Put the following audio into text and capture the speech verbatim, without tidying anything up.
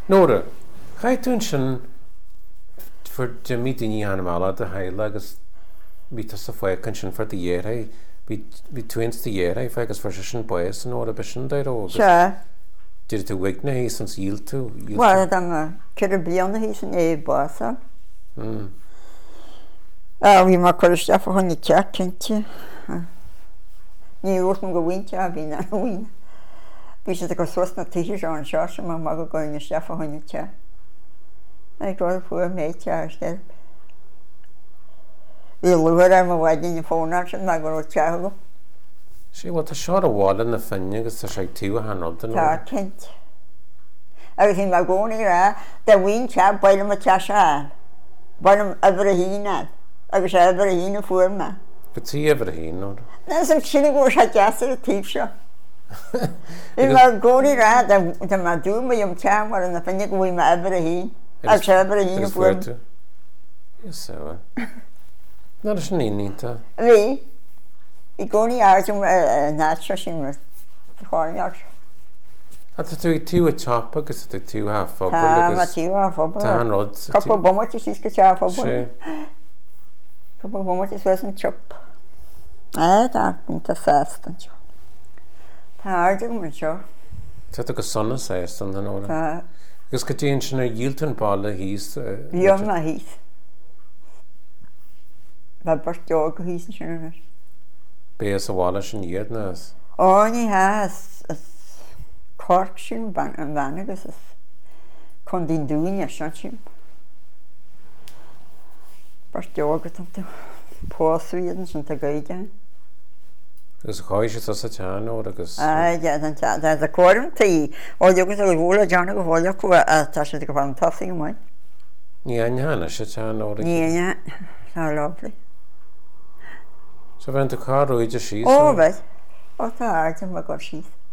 Nóra, chaid tún sin for de mí daoine anamala de heile agus bhí tá sa foican sin for de dhéir bhí twins de dhéir agus for sin buas an óra besin de ó. Se. Did tú wigna hí san síl tú? Well, dan ceir blianana hí san é bása. A bhí mar chuiriste fa chuna te cinnte. Ní ús go bhainte a bhí na bhaine. Bhí sé go suas na tíir an seo sem má go gáine ste fa chuna te. Ag gáil fuair méid te ar stelp. Bhí luair ar má bhaidín fónar sin na go te go. Sí, bhil tá seo a bhála na finne agus tá sé tú a hanolta nó? Tá cint. Agus hí má gcónaí rá, de bhain te baile má te seáil. Bailm ebre a híine, agus ebre a híine fuair me. Go tí ebre a híine nó? Na sem sinna go se deasar a tíb seo. Hí má gcónaí rá, de má dú ma jom te mar na finne go bhí me ebre a híine. Agus ebre a híine fuair me. Is so. Na is ní nínta. Bhí. I gcónaí airdim náte sin mar cháineart. A tá tú tú a top agus tú tú a fphobal Tá má tú a fphobal. Tá an rud. Coppa bomata sí go te a fphobal. Coppa bomata suas an chop. É, tá, nta festa. Tá airdim mar seo. Tá go sonna séist an an óra. Tá. Agus go dtíon sin ar díoltan bála híos. Bhíon na híos. Ba barteog go híos sin ar. Béas a bhála sin iad na. Ó, ní ha corc sin an bhain agus chun dín dúine sin sin. Barteog go tan tú pósúiad sin tá gaige. Agus cháid sé sa teán ó agus. Á, tá a cuairm taí ó dheogus a bhla deanna go bháile chu a tá sé go bhhain tosaí go maiid. Ní aine sé teán ó. Ní aine, tá lovely. So bhain tú cá roiide síos? Ó, bheith. Ó, tá airdim a go síos.